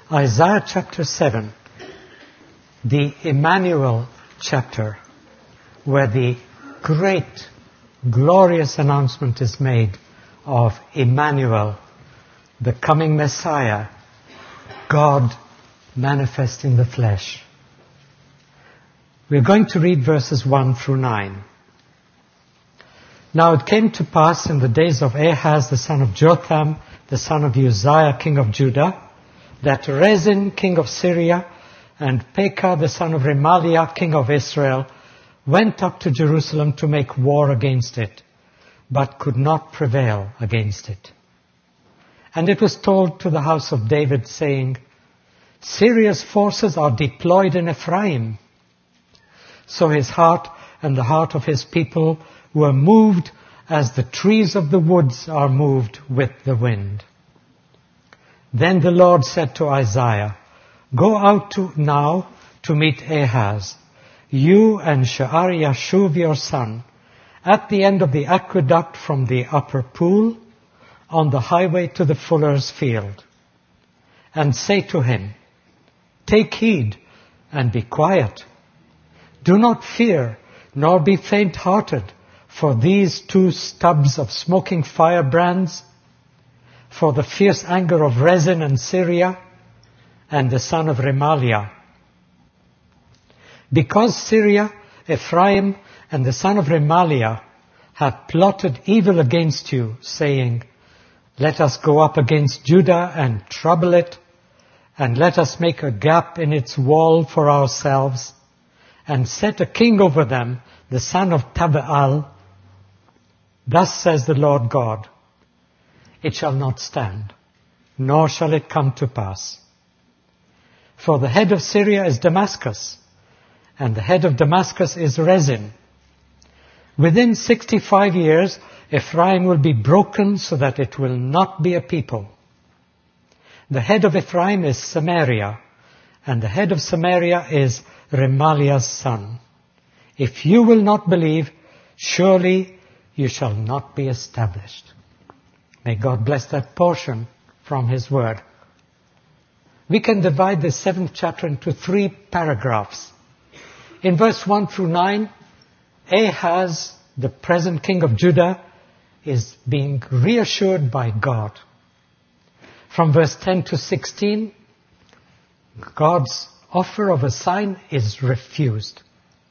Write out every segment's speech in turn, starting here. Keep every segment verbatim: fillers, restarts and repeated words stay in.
Isaiah chapter seven, the Emmanuel chapter, where the great, glorious announcement is made of Emmanuel, the coming Messiah, God manifest in the flesh. We're going to read verses one through nine. Now it came to pass in the days of Ahaz, the son of Jotham, the son of Uzziah, king of Judah, that Rezin, king of Syria, and Pekah, the son of Remaliah, king of Israel, went up to Jerusalem to make war against it, but could not prevail against it. And it was told to the house of David, saying, Syria's forces are deployed in Ephraim. So his heart and the heart of his people were moved as the trees of the woods are moved with the wind. Then the Lord said to Isaiah, Go out to now to meet Ahaz, you and Shear-Yashub your son, at the end of the aqueduct from the upper pool, on the highway to the fuller's field. And say to him, Take heed and be quiet. Do not fear, nor be faint-hearted, for these two stubs of smoking firebrands, for the fierce anger of Rezin and Syria, and the son of Remaliah. Because Syria, Ephraim, and the son of Remaliah have plotted evil against you, saying, Let us go up against Judah and trouble it, and let us make a gap in its wall for ourselves, and set a king over them, the son of Tabbaal. Thus says the Lord God, It shall not stand, nor shall it come to pass. For the head of Syria is Damascus, and the head of Damascus is Rezin. Within sixty-five years, Ephraim will be broken so that it will not be a people. The head of Ephraim is Samaria, and the head of Samaria is Remaliah's son. If you will not believe, surely you shall not be established. May God bless that portion from His Word. We can divide this seventh chapter into three paragraphs. In verse one through nine, Ahaz, the present king of Judah, is being reassured by God. From verse ten to sixteen, God's offer of a sign is refused.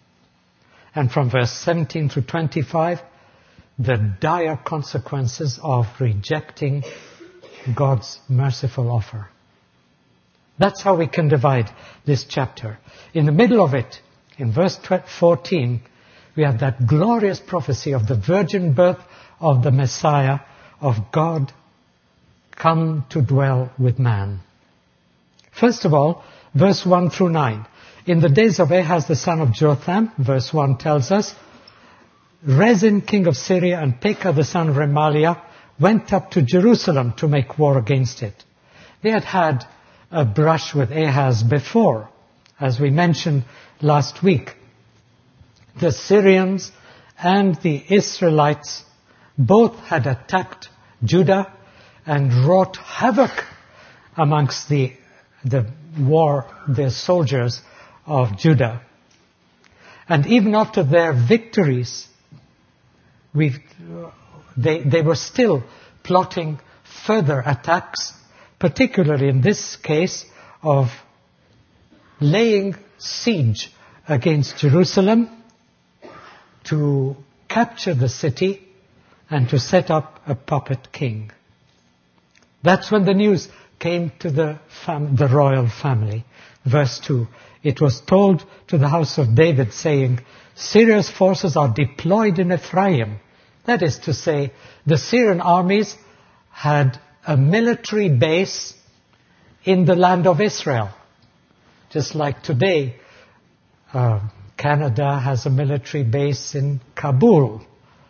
And from verse seventeen through twenty-five, the dire consequences of rejecting God's merciful offer. That's how we can divide this chapter. In the middle of it, in verse fourteen, we have that glorious prophecy of the virgin birth of the Messiah, of God come to dwell with man. First of all, verse one through nine. In the days of Ahaz the son of Jotham, verse one tells us, Rezin, king of Syria, and Pekah the son of Remaliah went up to Jerusalem to make war against it. They had had a brush with Ahaz before, as we mentioned last week. The Syrians and the Israelites both had attacked Judah and wrought havoc amongst the, the war, the soldiers of Judah. And even after their victories, we've, they, they were still plotting further attacks, particularly in this case of laying siege against Jerusalem to capture the city and to set up a puppet king. That's when the news came to the fam- the royal family. Verse two, it was told to the house of David, saying, Syria's forces are deployed in Ephraim. That is to say, the Syrian armies had a military base in the land of Israel. Just like today, uh, Canada has a military base in Kabul,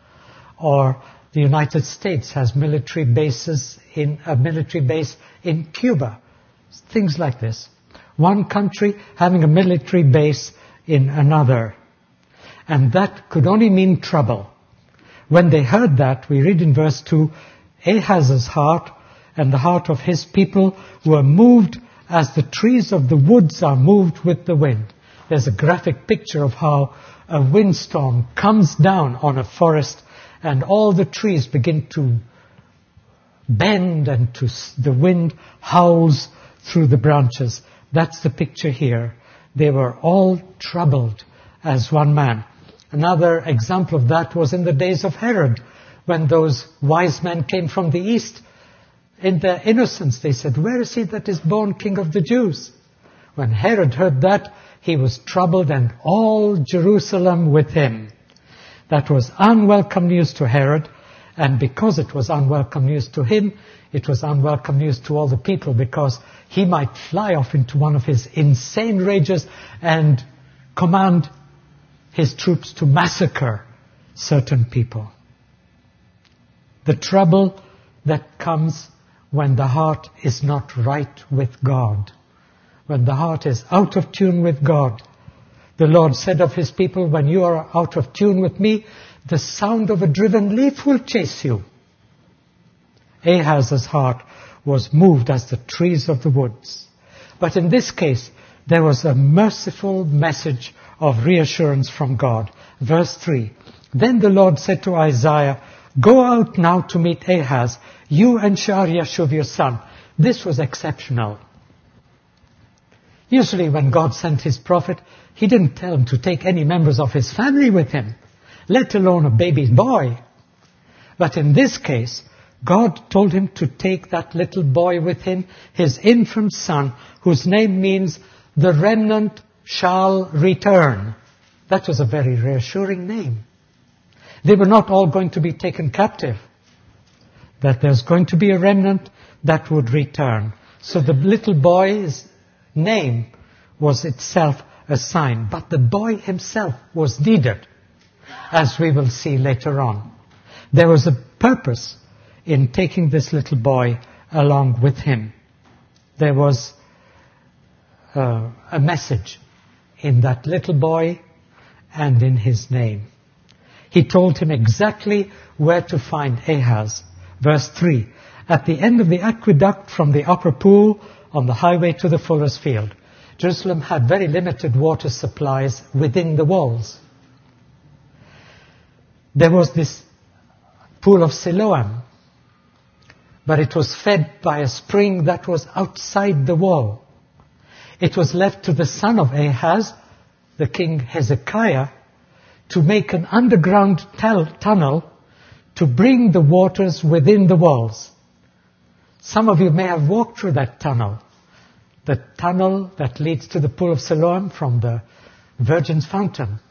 or the United States has military bases in a military base in Cuba. Things like this. One country having a military base in another. And that could only mean trouble. When they heard that, we read in verse two, Ahaz's heart and the heart of his people were moved as the trees of the woods are moved with the wind. There's a graphic picture of how a windstorm comes down on a forest and all the trees begin to bend and to the wind howls through the branches. That's the picture here. They were all troubled as one man. Another example of that was in the days of Herod, when those wise men came from the east. In their innocence, they said, "Where is he that is born King of the Jews?" When Herod heard that, he was troubled, and all Jerusalem with him. That was unwelcome news to Herod, and because it was unwelcome news to him, it was unwelcome news to all the people, because he might fly off into one of his insane rages and command his troops to massacre certain people. The trouble that comes when the heart is not right with God, when the heart is out of tune with God. The Lord said of his people, "When you are out of tune with me, the sound of a driven leaf will chase you." Ahaz's heart was moved as the trees of the woods. But in this case, there was a merciful message of reassurance from God. Verse three, "Then the Lord said to Isaiah, 'Go out now to meet Ahaz, you and Shear-Yashub your son.'" This was exceptional. Usually when God sent his prophet, he didn't tell him to take any members of his family with him, let alone a baby boy. But in this case, God told him to take that little boy with him, his infant son, whose name means "the remnant shall return." That was a very reassuring name. They were not all going to be taken captive. That there's going to be a remnant that would return. So the little boy's name was itself a sign. But the boy himself was needed, as we will see later on. There was a purpose in taking this little boy along with him. There was uh, a message in that little boy and in his name. He told him exactly where to find Ahaz. Verse three, "At the end of the aqueduct from the upper pool on the highway to the fuller's field." Jerusalem had very limited water supplies within the walls. There was this pool of Siloam, but it was fed by a spring that was outside the wall. It was left to the son of Ahaz, the king Hezekiah, to make an underground tel- tunnel to bring the waters within the walls. Some of you may have walked through that tunnel, the tunnel that leads to the pool of Siloam from the Virgin's Fountain.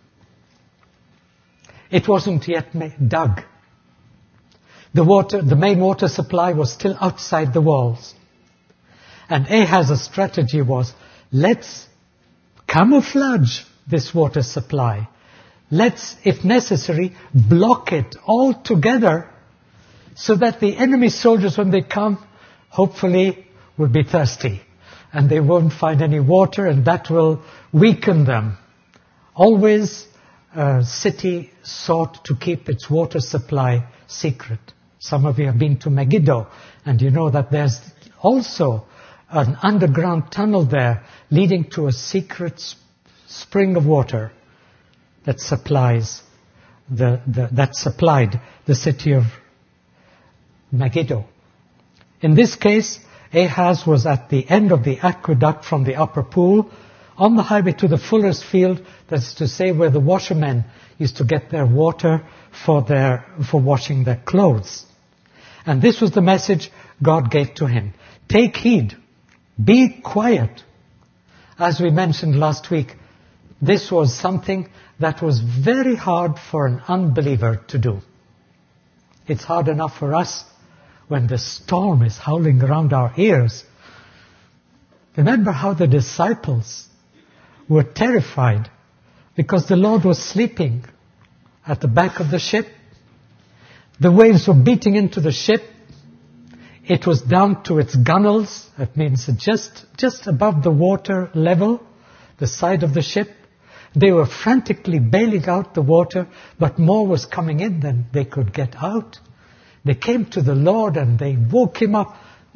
It wasn't yet ma- dug. The water, the main water supply was still outside the walls. And Ahaz's strategy was, let's camouflage this water supply. Let's, if necessary, block it all together so that the enemy soldiers, when they come, hopefully will be thirsty and they won't find any water, and that will weaken them. Always a city sought to keep its water supply secret. Some of you have been to Megiddo, and you know that there's also an underground tunnel there leading to a secret sp- spring of water that supplies the, the that supplied the city of Megiddo. In this case, Ahaz was at the end of the aqueduct from the upper pool on the highway to the fuller's field, that's to say where the washermen used to get their water for their for washing their clothes. And this was the message God gave to him. Take heed. Be quiet. As we mentioned last week, this was something that was very hard for an unbeliever to do. It's hard enough for us when the storm is howling around our ears. Remember how the disciples were terrified because the Lord was sleeping at the back of the ship. The waves were beating into the ship. It was down to its gunwales. That means just, just above the water level, the side of the ship. They were frantically bailing out the water, but more was coming in than they could get out. They came to the Lord and they woke him up.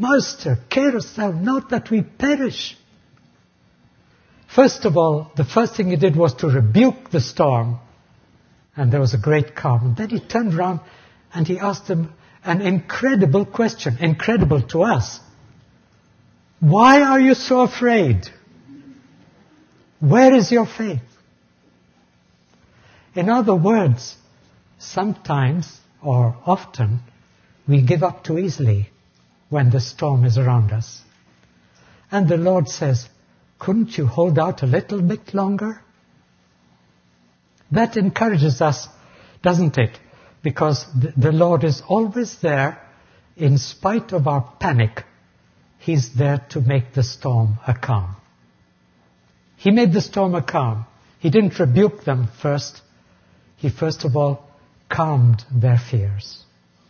Master, carest thou not that we perish? First of all, the first thing he did was to rebuke the storm, and there was a great calm. And then he turned around and he asked them an incredible question, incredible to us. Why are you so afraid? Where is your faith? In other words, sometimes or often we give up too easily when the storm is around us. And the Lord says, couldn't you hold out a little bit longer? That encourages us, doesn't it? Because the Lord is always there in spite of our panic. He's there to make the storm a calm. He made the storm a calm. He didn't rebuke them first. He first of all calmed their fears.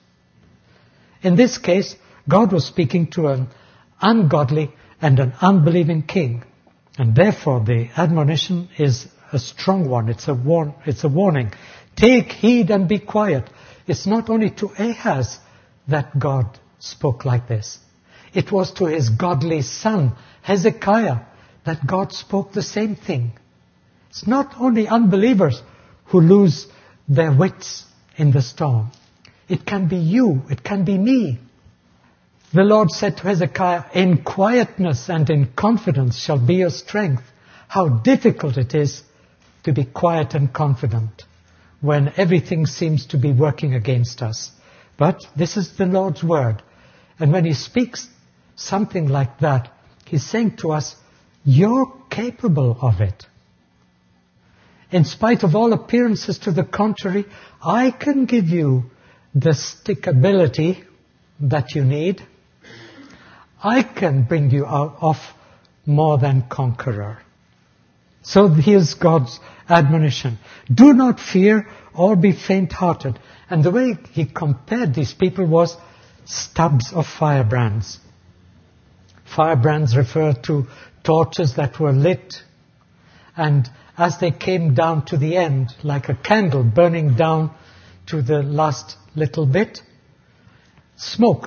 In this case, God was speaking to an ungodly and an unbelieving king. And therefore the admonition is a strong one. It's a warn, it's a warning. Take heed and be quiet. It's not only to Ahaz that God spoke like this. It was to his godly son, Hezekiah, that God spoke the same thing. It's not only unbelievers who lose their wits in the storm. It can be you. It can be me. The Lord said to Hezekiah, in quietness and in confidence shall be your strength. How difficult it is to be quiet and confident when everything seems to be working against us. But this is the Lord's word. And when he speaks something like that, he's saying to us, you're capable of it. In spite of all appearances to the contrary, I can give you the stickability that you need. I can bring you out off more than conqueror. So here's God's admonition. Do not fear or be faint-hearted. And the way he compared these people was stubs of firebrands. Firebrands refer to torches that were lit, and as they came down to the end, like a candle burning down to the last little bit, smoke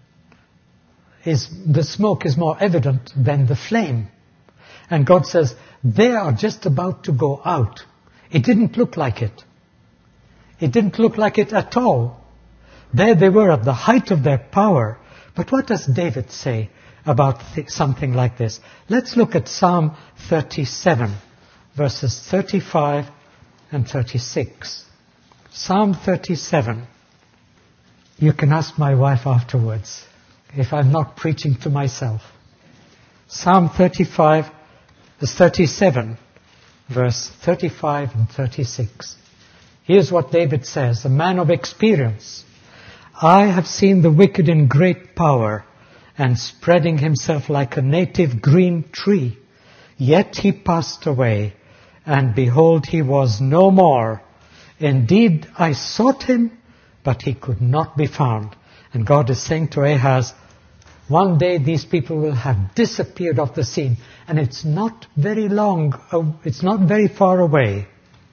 is, the smoke is more evident than the flame. And God says, they are just about to go out. It didn't look like it. It didn't look like it at all. There they were at the height of their power. But what does David say about th- something like this? Let's look at Psalm thirty-seven, verses thirty-five and thirty-six. Psalm thirty-seven. You can ask my wife afterwards if I'm not preaching to myself. Psalm thirty-five, verse thirty-seven, verse thirty-five and thirty-six. Here's what David says, a man of experience. I have seen the wicked in great power and spreading himself like a native green tree. Yet he passed away, and behold, he was no more. Indeed, I sought him, but he could not be found. And God is saying to Ahaz, one day these people will have disappeared off the scene, and it's not very long, it's not very far away.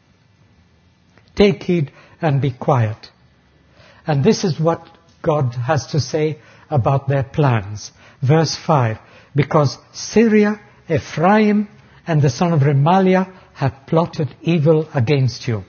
Take heed and be quiet. And this is what God has to say about their plans. Verse five, because Syria, Ephraim, and the son of Remaliah have plotted evil against you.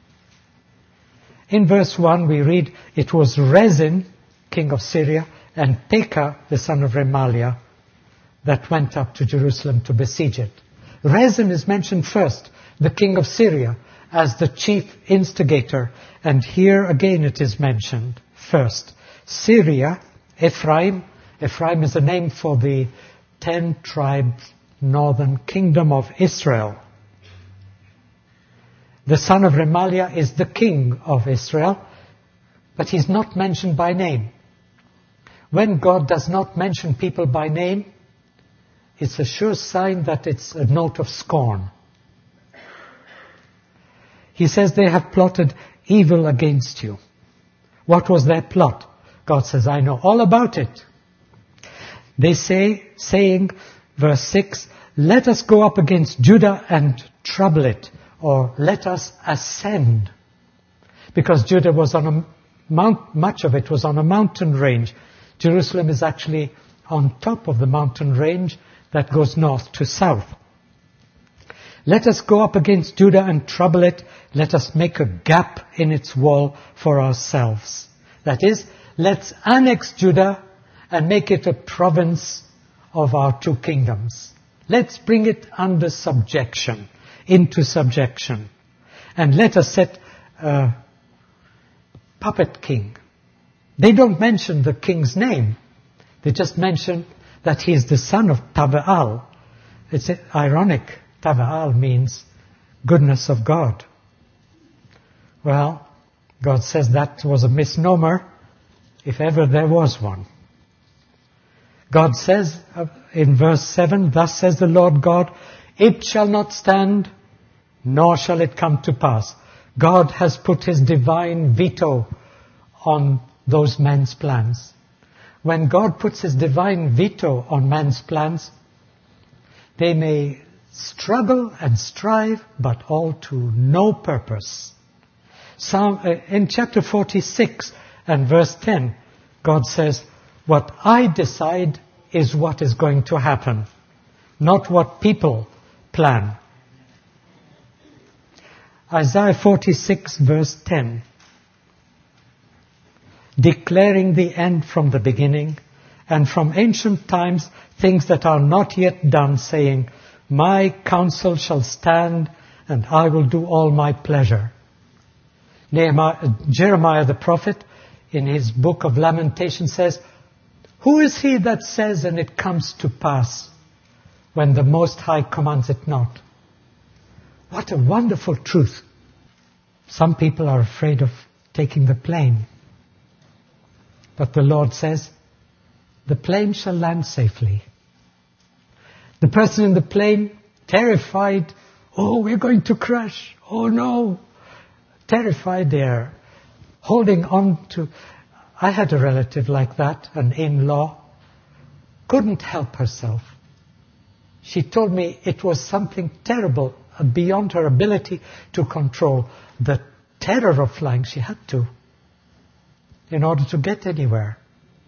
In verse one we read, it was Rezin, king of Syria, and Pekah, the son of Remaliah, that went up to Jerusalem to besiege it. Rezin is mentioned first, the king of Syria, as the chief instigator. And here again it is mentioned first. Syria, Ephraim. Ephraim is a name for the ten tribes, northern kingdom of Israel. The son of Remaliah is the king of Israel, but he's not mentioned by name. When God does not mention people by name, it's a sure sign that it's a note of scorn. He says they have plotted evil against you. What was their plot? God says, I know all about it. They say, saying, verse six, let us go up against Judah and trouble it, or let us ascend. Because Judah was on a mount, much of it was on a mountain range. Jerusalem is actually on top of the mountain range that goes north to south. Let us go up against Judah and trouble it. Let us make a gap in its wall for ourselves. That is, let's annex Judah and make it a province of our two kingdoms. Let's bring it under subjection, into subjection. And let us set a puppet king. They don't mention the king's name. They just mention that he is the son of Taba'al. It's ironic. Taba'al means goodness of God. Well, God says that was a misnomer, if ever there was one. God says in verse seven, thus says the Lord God, it shall not stand, nor shall it come to pass. God has put his divine veto on those men's plans. When God puts his divine veto on man's plans, they may struggle and strive, but all to no purpose. Psalm, uh, in chapter forty-six and verse ten, God says, what I decide is what is going to happen, not what people plan. Isaiah forty-six verse ten, declaring the end from the beginning, and from ancient times things that are not yet done, saying, my counsel shall stand, and I will do all my pleasure. Nehemiah, Jeremiah the prophet, in his book of Lamentation says, who is he that says and it comes to pass when the Most High commands it not? What a wonderful truth. Some people are afraid of taking the plane. But the Lord says, the plane shall land safely. The person in the plane, terrified, oh, we're going to crash. Oh no. Terrified, they're holding on to... I had a relative like that, an in-law, couldn't help herself. She told me it was something terrible, beyond her ability to control. The terror of flying, she had to, in order to get anywhere.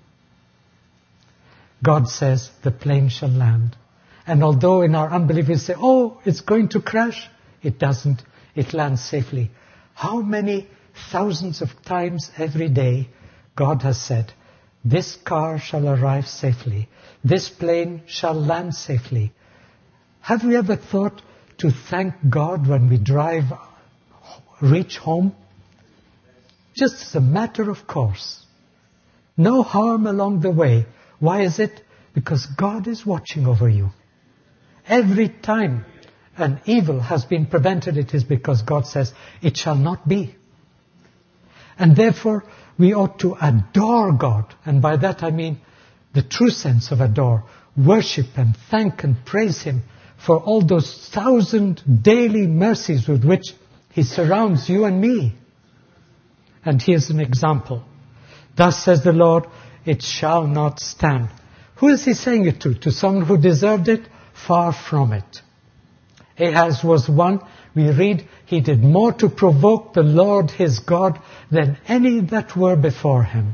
God says the plane shall land. And although in our unbelief we say, oh, it's going to crash, it doesn't. It lands safely. How many thousands of times every day God has said, this car shall arrive safely. This plane shall land safely. Have we ever thought to thank God when we drive, reach home? Just as a matter of course. No harm along the way. Why is it? Because God is watching over you. Every time an evil has been prevented, it is because God says, it shall not be. And therefore, we ought to adore God. And by that I mean the true sense of adore. Worship and thank and praise Him for all those thousand daily mercies with which He surrounds you and me. And here's an example. Thus says the Lord, it shall not stand. Who is He saying it to? To someone who deserved it? Far from it. Ahaz was one, we read, he did more to provoke the Lord his God than any that were before him.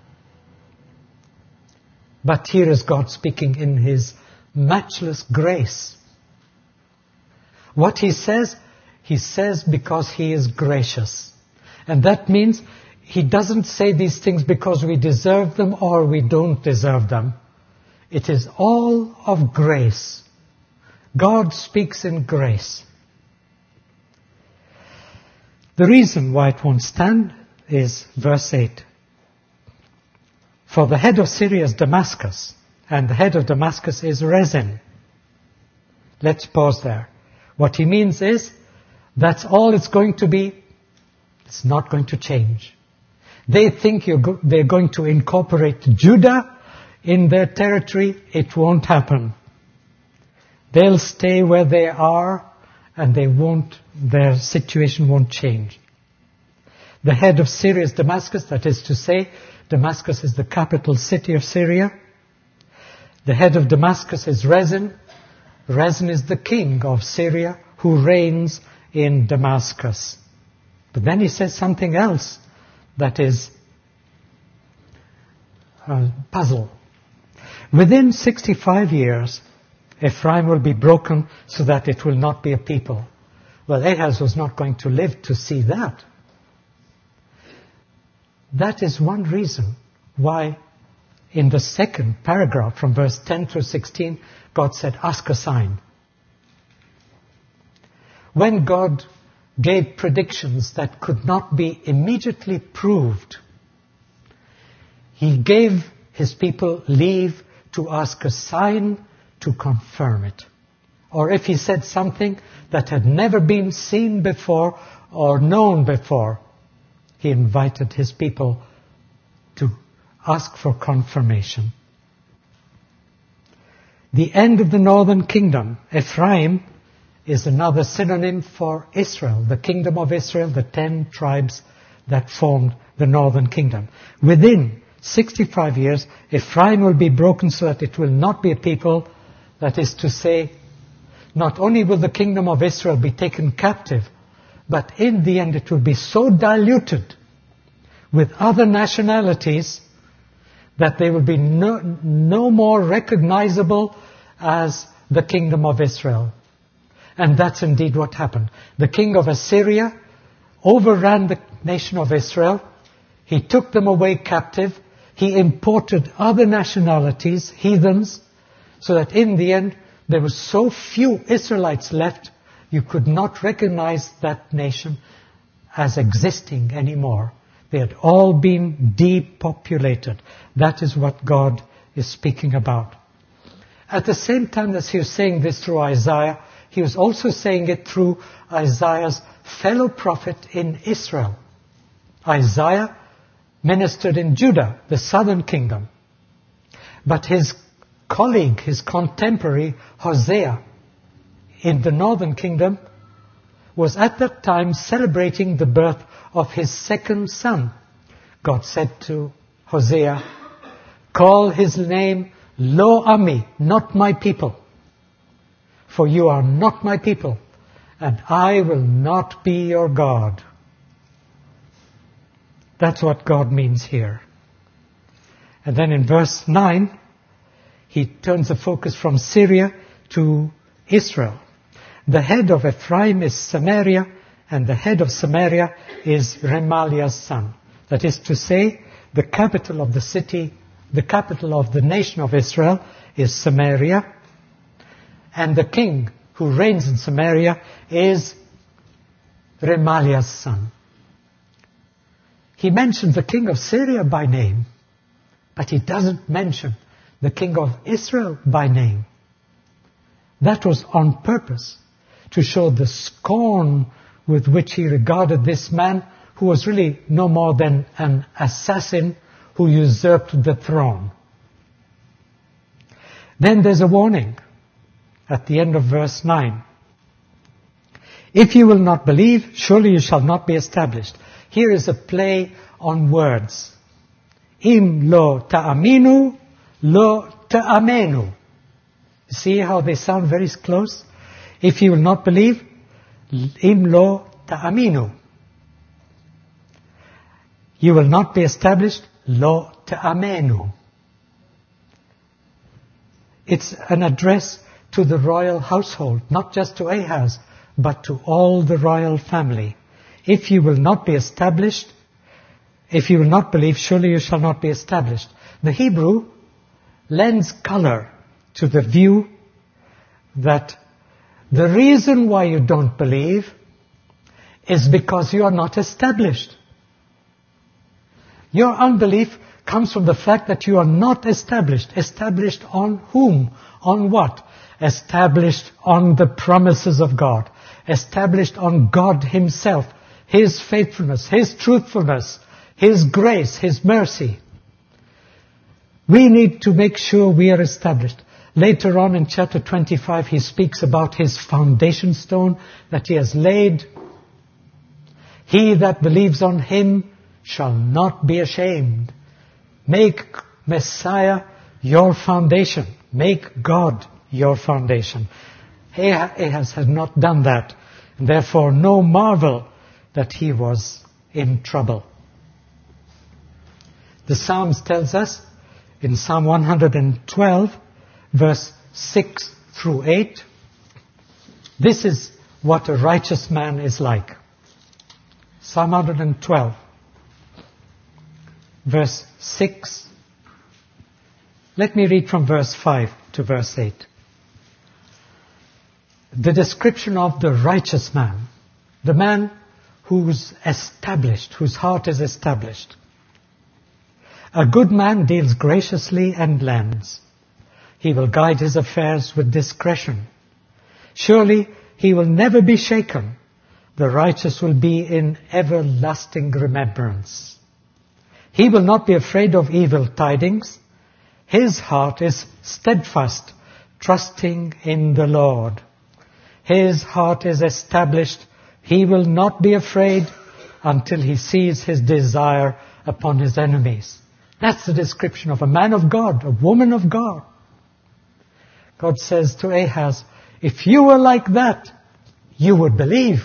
But here is God speaking in His matchless grace. What He says, He says because He is gracious. And that means He doesn't say these things because we deserve them or we don't deserve them. It is all of grace. God speaks in grace. The reason why it won't stand is verse eight. For the head of Syria is Damascus, and the head of Damascus is Rezin. Let's pause there. What he means is, that's all it's going to be. It's not going to change. They think you're go- they're going to incorporate Judah in their territory. It won't happen. They'll stay where they are, and they won't, their situation won't change. The head of Syria is Damascus, that is to say, Damascus is the capital city of Syria. The head of Damascus is Rezin. Rezin is the king of Syria who reigns in Damascus. But then he says something else that is a puzzle. Within sixty-five years, Ephraim will be broken so that it will not be a people. Well, Ahaz was not going to live to see that. That is one reason why in the second paragraph from verse ten through sixteen, God said, ask a sign. When God gave predictions that could not be immediately proved, He gave His people leave to ask a sign to confirm it. Or if He said something that had never been seen before or known before, He invited His people to ask for confirmation. The end of the northern kingdom, Ephraim, is another synonym for Israel, the kingdom of Israel, the ten tribes that formed the northern kingdom. Within sixty-five years, Ephraim will be broken so that it will not be a people. That is to say, not only will the kingdom of Israel be taken captive, but in the end it will be so diluted with other nationalities that they will be no, no more recognizable as the kingdom of Israel. And that's indeed what happened. The king of Assyria overran the nation of Israel. He took them away captive. He imported other nationalities, heathens, so that in the end there were so few Israelites left, you could not recognize that nation as existing anymore. They had all been depopulated. That is what God is speaking about. At the same time as He was saying this through Isaiah, He was also saying it through Isaiah's fellow prophet in Israel. Isaiah ministered in Judah, the southern kingdom. But his colleague, his contemporary, Hosea, in the northern kingdom, was at that time celebrating the birth of his second son. God said to Hosea, call his name Lo Ami, not my people. For you are not my people, and I will not be your God. That's what God means here. And then in verse nine, He turns the focus from Syria to Israel. The head of Ephraim is Samaria, and the head of Samaria is Remaliah's son. That is to say, the capital of the city, the capital of the nation of Israel is Samaria, and the king who reigns in Samaria is Remaliah's son. He mentions the king of Syria by name, but he doesn't mention the king of Israel by name. That was on purpose, to show the scorn with which he regarded this man who was really no more than an assassin who usurped the throne. Then there's a warning at the end of verse nine. If you will not believe, surely you shall not be established. Here is a play on words. Im lo ta'aminu, lo ta'amenu. See how they sound very close? If you will not believe, im lo ta'aminu. You will not be established, lo ta'amenu. It's an address to the royal household, not just to Ahaz, but to all the royal family. If you will not be established, if you will not believe, surely you shall not be established. The Hebrew lends color to the view that the reason why you don't believe is because you are not established. Your unbelief comes from the fact that you are not established. Established on whom? On what? Established on the promises of God. Established on God Himself, His faithfulness, His truthfulness, His grace, His mercy. We need to make sure we are established. Later on in chapter twenty-five, he speaks about his foundation stone that he has laid. He that believes on Him shall not be ashamed. Make Messiah your foundation. Make God your foundation. Ahaz had not done that. And therefore, no marvel that he was in trouble. The Psalms tells us, in Psalm one hundred twelve, verse six through eight. This is what a righteous man is like. Psalm one hundred twelve, verse six. Let me read from verse five to verse eight. The description of the righteous man, the man who's established, whose heart is established. A good man deals graciously and lends. He will guide his affairs with discretion. Surely he will never be shaken. The righteous will be in everlasting remembrance. He will not be afraid of evil tidings. His heart is steadfast, trusting in the Lord. His heart is established. He will not be afraid until he sees his desire upon his enemies. That's the description of a man of God, a woman of God. God says to Ahaz, if you were like that, you would believe.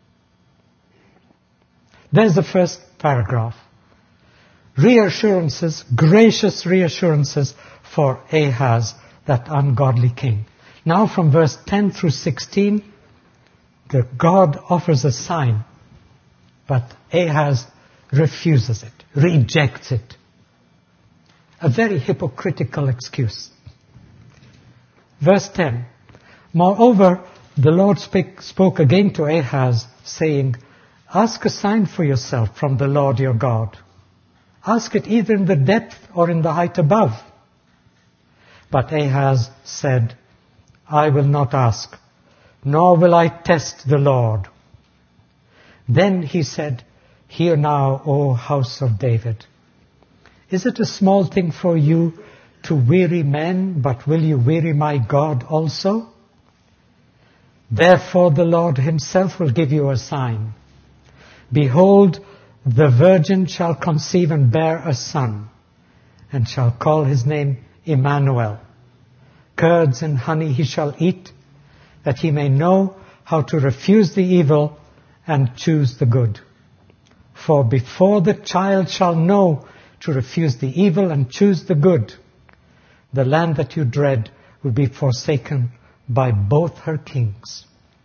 There's the first paragraph. Reassurances, gracious reassurances for Ahaz, that ungodly king. Now from verse ten through sixteen, the God offers a sign, but Ahaz refuses it, rejects it. A very hypocritical excuse. Verse ten, moreover, the Lord spake, spoke again to Ahaz, saying, ask a sign for yourself from the Lord your God. Ask it either in the depth or in the height above. But Ahaz said, I will not ask, nor will I test the Lord. Then he said, hear now, O house of David. Is it a small thing for you to weary men, but will you weary my God also? Therefore the Lord himself will give you a sign. Behold, the virgin shall conceive and bear a son, and shall call his name Emmanuel. Curds and honey he shall eat, that he may know how to refuse the evil and choose the good. For before the child shall know to refuse the evil and choose the good, the land that you dread will be forsaken by both her kings.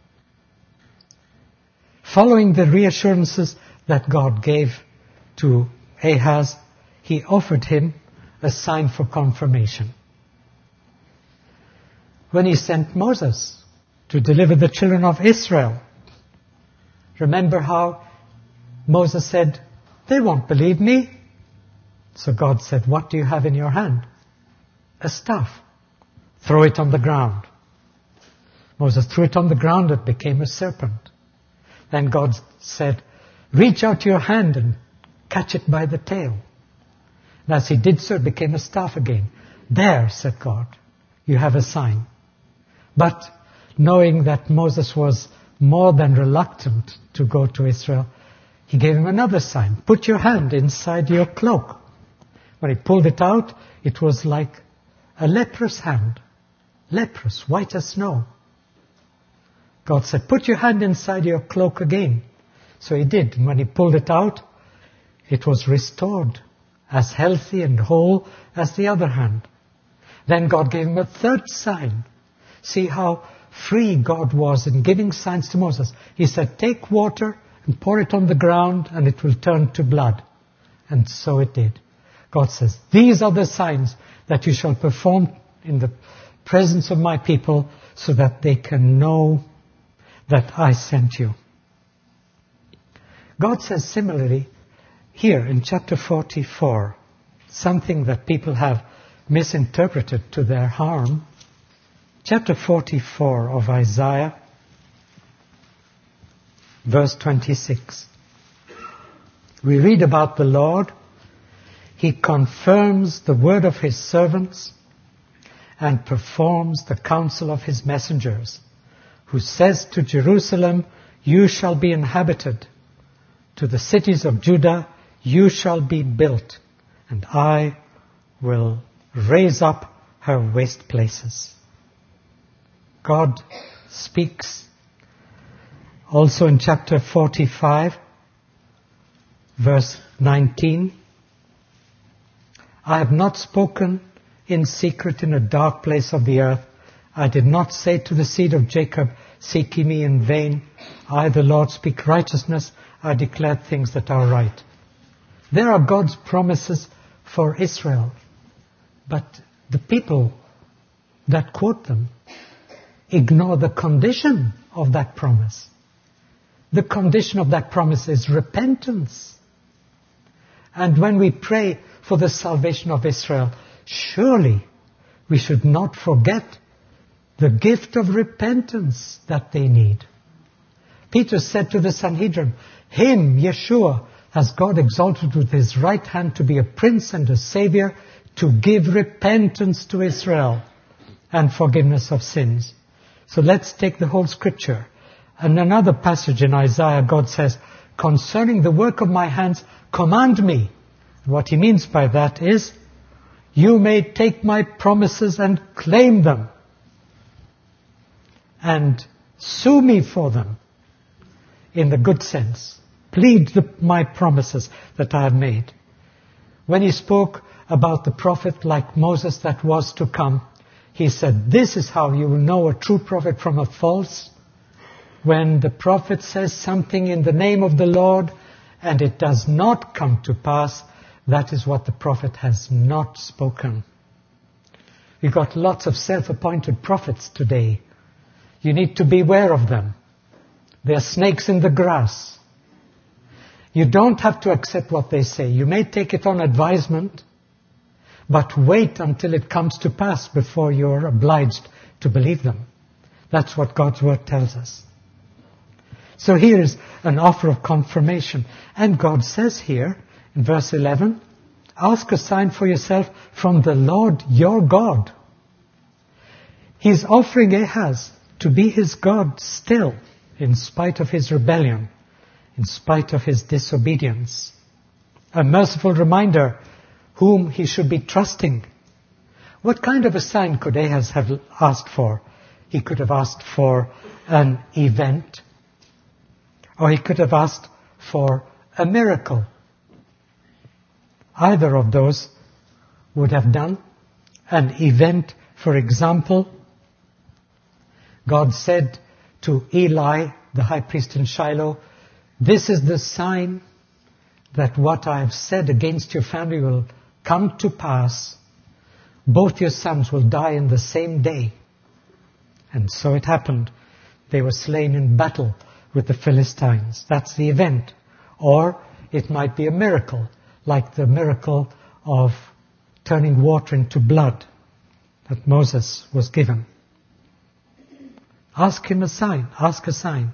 Following the reassurances that God gave to Ahaz, he offered him a sign for confirmation. When he sent Moses to deliver the children of Israel, remember how Moses said, they won't believe me. So God said, what do you have in your hand? A staff. Throw it on the ground. Moses threw it on the ground, it became a serpent. Then God said, reach out your hand and catch it by the tail. And as he did so, it became a staff again. There, said God, you have a sign. But knowing that Moses was more than reluctant to go to Israel, he gave him another sign. Put your hand inside your cloak. When he pulled it out, it was like a leprous hand. Leprous, white as snow. God said, put your hand inside your cloak again. So he did. And when he pulled it out, it was restored, as healthy and whole as the other hand. Then God gave him a third sign. See how free God was in giving signs to Moses. He said, take water and pour it on the ground and it will turn to blood. And so it did. God says, these are the signs that you shall perform in the presence of my people so that they can know that I sent you. God says similarly here in chapter forty-four, something that people have misinterpreted to their harm. Chapter forty-four of Isaiah, verse twenty-six. We read about the Lord. He confirms the word of his servants and performs the counsel of his messengers, who says to Jerusalem, you shall be inhabited. To the cities of Judah, you shall be built, and I will raise up her waste places. God speaks also in chapter forty-five, verse nineteen. I have not spoken in secret in a dark place of the earth. I did not say to the seed of Jacob, seek ye me in vain. I, the Lord, speak righteousness. I declare things that are right. There are God's promises for Israel. But the people that quote them ignore the condition of that promise. The condition of that promise is repentance. And when we pray for the salvation of Israel, surely we should not forget the gift of repentance that they need. Peter said to the Sanhedrin, him, Yeshua, has God exalted with his right hand to be a prince and a savior, to give repentance to Israel and forgiveness of sins. So let's take the whole scripture. And another passage in Isaiah, God says, concerning the work of my hands, command me. What he means by that is, you may take my promises and claim them and sue me for them in the good sense. Plead the, my promises that I have made. When he spoke about the prophet like Moses that was to come, he said, this is how you will know a true prophet from a false. When the prophet says something in the name of the Lord and it does not come to pass, that is what the prophet has not spoken. We've got lots of self-appointed prophets today. You need to beware of them. They're snakes in the grass. You don't have to accept what they say. You may take it on advisement, but wait until it comes to pass before you're obliged to believe them. That's what God's word tells us. So here is an offer of confirmation. And God says here, in verse eleven, ask a sign for yourself from the Lord your God. He's offering Ahaz to be his God still, in spite of his rebellion, in spite of his disobedience. A merciful reminder whom he should be trusting. What kind of a sign could Ahaz have asked for? He could have asked for an event, or he could have asked for a miracle. Either of those would have done. An event, for example, God said to Eli, the high priest in Shiloh, this is the sign that what I have said against your family will come to pass. Both your sons will die in the same day. And so it happened. They were slain in battle with the Philistines. That's the event. Or it might be a miracle, like the miracle of turning water into blood that Moses was given. Ask him a sign. Ask a sign.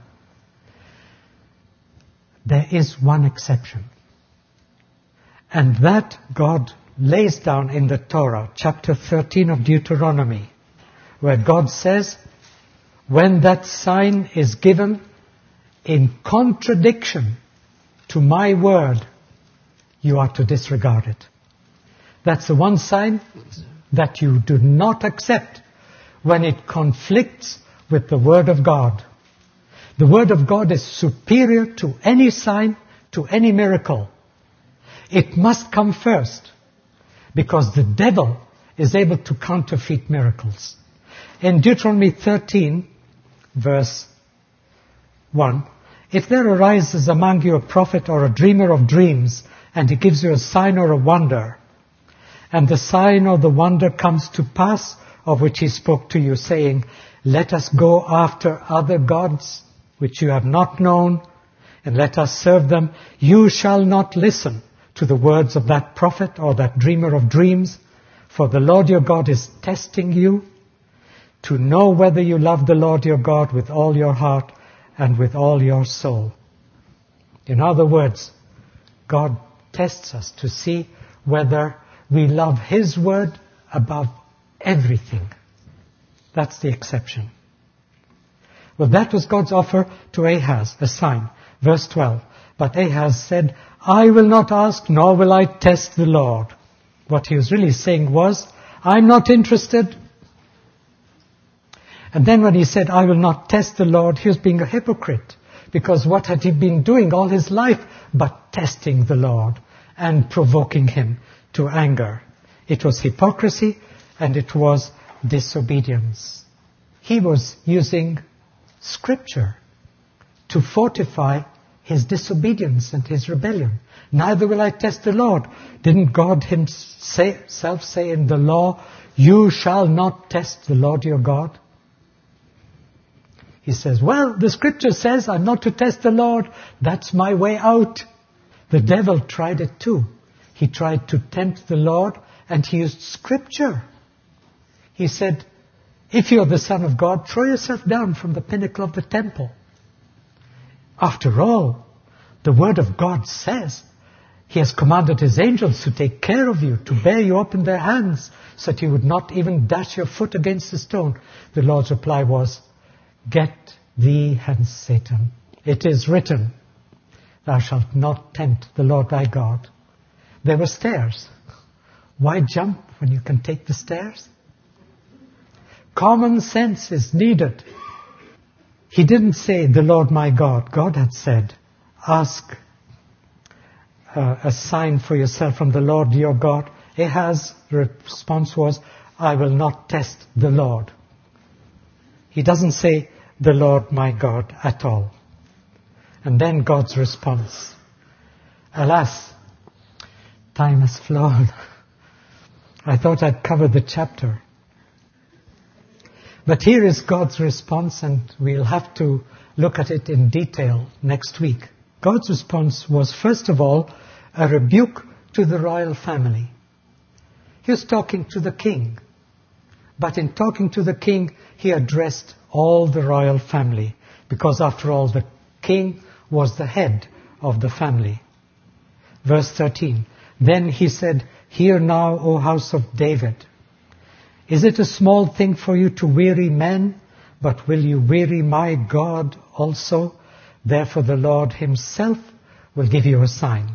There is one exception. And that God lays down in the Torah, chapter thirteen of Deuteronomy, where God says, when that sign is given in contradiction to my word, you are to disregard it. That's the one sign that you do not accept when it conflicts with the Word of God. The Word of God is superior to any sign, to any miracle. It must come first, because the devil is able to counterfeit miracles. In Deuteronomy thirteen, verse one, if there arises among you a prophet or a dreamer of dreams, and he gives you a sign or a wonder, and the sign or the wonder comes to pass, of which he spoke to you, saying, let us go after other gods, which you have not known, and let us serve them, you shall not listen to the words of that prophet or that dreamer of dreams, for the Lord your God is testing you to know whether you love the Lord your God with all your heart and with all your soul. In other words, God tests us to see whether we love His word above everything. That's the exception. Well, that was God's offer to Ahaz, a sign. Verse twelve. But Ahaz said, I will not ask, nor will I test the Lord. What he was really saying was, I'm not interested. And then when he said, I will not test the Lord, he was being a hypocrite. Because what had he been doing all his life but testing the Lord and provoking him to anger? it was hypocrisy, and it was disobedience. He was using Scripture to fortify his disobedience and his rebellion. Neither will I test the Lord. Didn't God himself say in the law, you shall not test the Lord your God? He says, well, the Scripture says I'm not to test the Lord. That's my way out. The devil tried it too. He tried to tempt the Lord, and he used Scripture. He said, if you're the Son of God, throw yourself down from the pinnacle of the temple. After all, the Word of God says He has commanded His angels to take care of you, to bear you up in their hands, so that you would not even dash your foot against a stone. The Lord's reply was, get thee hence, Satan. It is written, thou shalt not tempt the Lord thy God. There were stairs. Why jump when you can take the stairs? Common sense is needed. He didn't say, the Lord my God. God had said, ask uh, a sign for yourself from the Lord your God. Ahaz's response was, I will not test the Lord. He doesn't say, the Lord my God at all. And then God's response. Alas, time has flown. I thought I'd covered the chapter. But here is God's response, and we'll have to look at it in detail next week. God's response was, first of all, a rebuke to the royal family. He was talking to the king. But in talking to the king, he addressed all the royal family, because after all, the king was the head of the family. Verse thirteen, then he said, hear now, O house of David. Is it a small thing for you to weary men, but will you weary my God also? Therefore the Lord himself will give you a sign.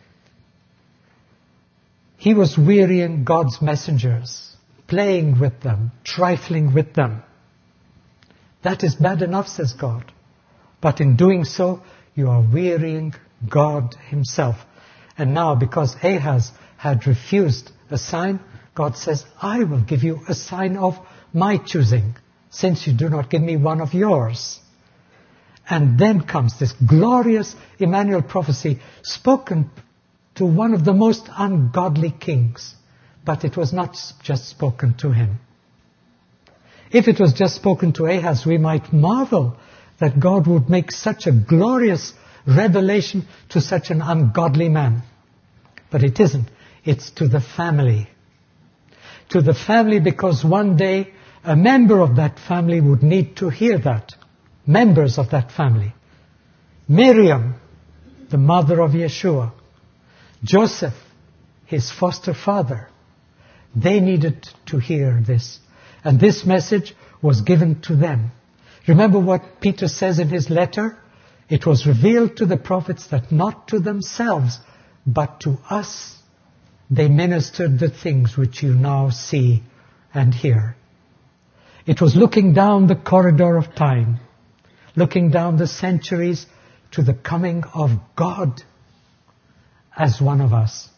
He was wearying God's messengers, playing with them, trifling with them. That is bad enough, says God. But in doing so, you are wearying God himself. And now, because Ahaz had refused a sign, God says, I will give you a sign of my choosing, since you do not give me one of yours. And then comes this glorious Emmanuel prophecy spoken to one of the most ungodly kings. But it was not just spoken to him. If it was just spoken to Ahaz, we might marvel that God would make such a glorious revelation to such an ungodly man. But it isn't. It's to the family. To the family, because one day a member of that family would need to hear that. Members of that family. Miriam, the mother of Yeshua. Joseph, his foster father. They needed to hear this. And this message was given to them. Remember what Peter says in his letter? It was revealed to the prophets that not to themselves, but to us they ministered the things which you now see and hear. It was looking down the corridor of time, looking down the centuries to the coming of God as one of us.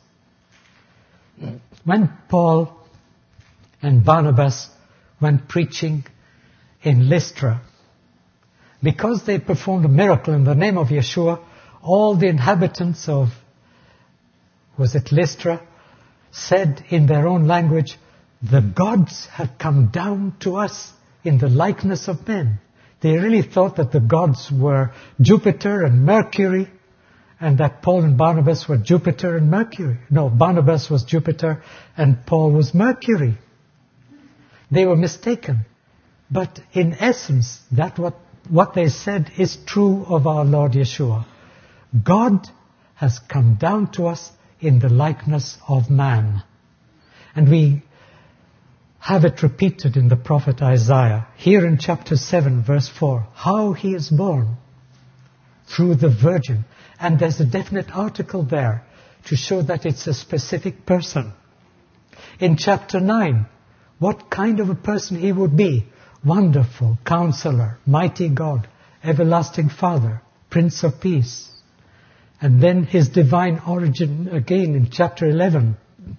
When Paul and Barnabas went preaching in Lystra, because they performed a miracle in the name of Yeshua, all the inhabitants of, was it Lystra, said in their own language, the gods have come down to us in the likeness of men. They really thought that the gods were Jupiter and Mercury, and that Paul and Barnabas were Jupiter and Mercury. No, Barnabas was Jupiter and Paul was Mercury. They were mistaken. But in essence, that what, what they said is true of our Lord Yeshua. God has come down to us in the likeness of man. And we have it repeated in the prophet Isaiah, here in chapter seven, verse four, how he is born through the virgin. And there's a definite article there to show that it's a specific person. In chapter nine, what kind of a person he would be. Wonderful, Counselor, Mighty God, Everlasting Father, Prince of Peace. And then his divine origin again in chapter eleven,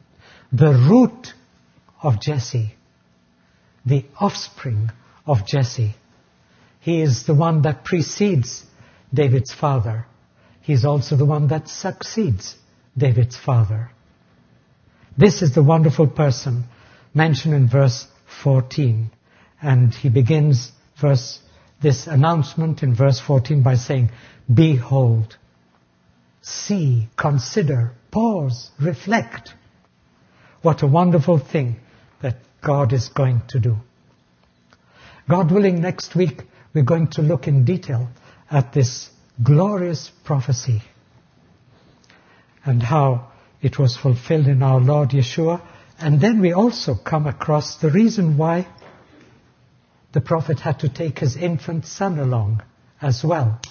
the root of Jesse, the offspring of Jesse. He is the one that precedes David's father. He is also the one that succeeds David's father. This is the wonderful person mentioned in verse fourteen. And he begins verse, this announcement in verse fourteen by saying, behold, see, consider, pause, reflect. What a wonderful thing that God is going to do. God willing, next week we're going to look in detail at this glorious prophecy and how it was fulfilled in our Lord Yeshua. And then we also come across the reason why the prophet had to take his infant son along as well.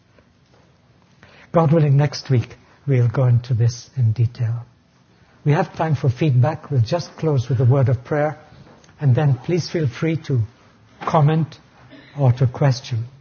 God willing, next week we'll go into this in detail. We have time for feedback. We'll just close with a word of prayer, and then please feel free to comment or to question.